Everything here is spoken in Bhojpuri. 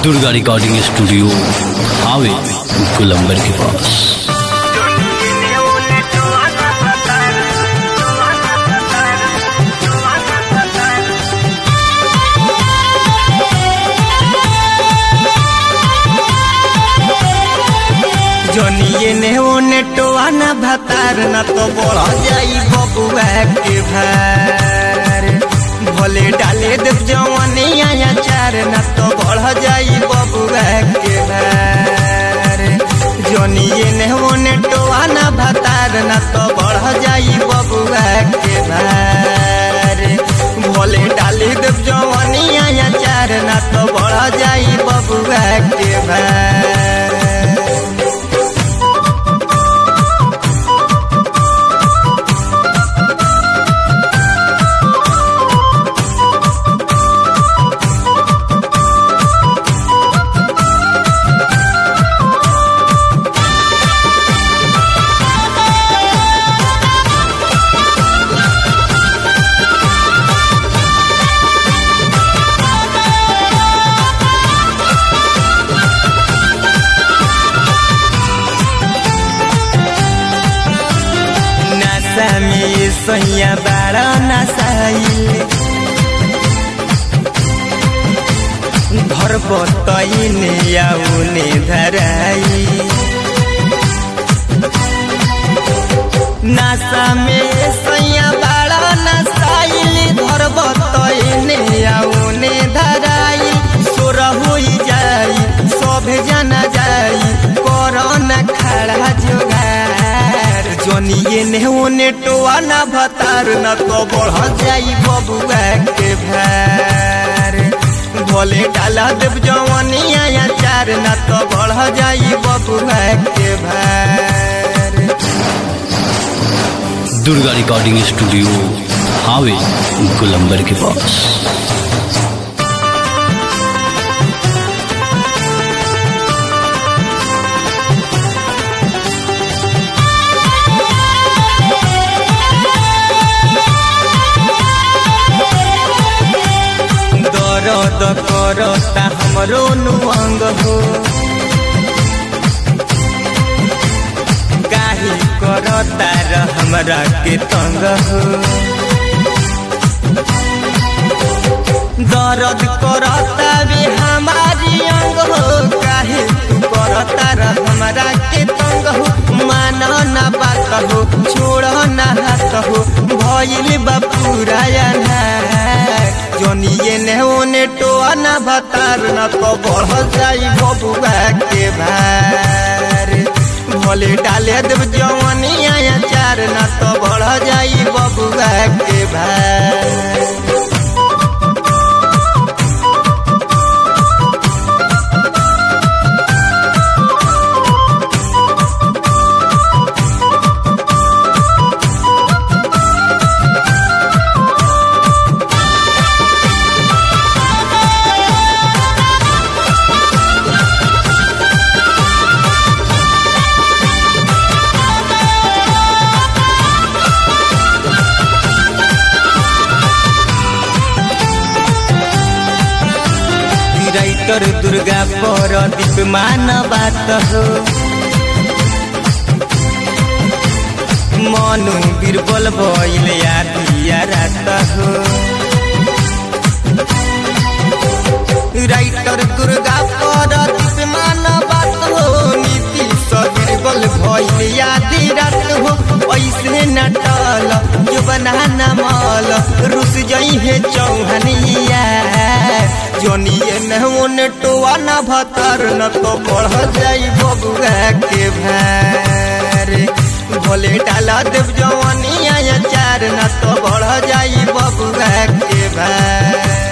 दुर्गा रिकॉर्डिंग स्टूडियो हावे गुलंबर के पास। जोनिए ने ओने टोआ न भतार न तो बढ़ जाई बबुआ के भार। भले डाले देव जवानी आया चार न तो बढ़ जाई बबुआ के भार। जोनिए ने ओने टोआ न भतार न तो बढ़ जाई बबुआ के भार। भले डाले देव जवानी आया चार न तो बढ़ जाई बबुआ के भार। में सैया बाड़ा नसाइल घर बतईने आउने धराई। नासा में सैया बाड़ा नसाइल घर बतईने आउने धराई। सोर होई जाई सब जना जाई कोरोना खड़ा जोगार। जोनिए ने ओने टोआ न भतार न तो बढ़ जाई बबुआ के भार। भले डाला देव जवानी आया चार न तो बढ़ जाई बबुआ के भार। दुर्गा रिकॉर्डिंग स्टूडियो हावे गुलंबर के पास। दर्द करता हमरो नुअंग हो काहे करता हमरा के तंग हो। दर्द करता भी हमारी अंग हो काहे तू करता हमरा के तंग हो। मानो ना बात हो छोड़ ना हाथ हो भइल बा पूरा जोनिए ने ओने टोआ न भतार न तो बढ़ जाई बबुआ के भार। भले डाले देव जवानी आया चार न तो बढ़ जाई बबुआ के भार। राइटर दुर्गा पर दीप मान बात हो मनु बीरबल भइल यादिया रात हो। राइटर दुर्गा पर दीप मान बात हो नीतीश बीरबल भइल यादी रात हो। ऐसे नटल जो बना न मल रुस जई है चौहनिया। जोनिए ने ओने टोआ न भतार न तो बढ़ जाई बबुआ के भार। भले डाला देव जवानी आया चार न तो बढ़ जाई बबुआ के भार।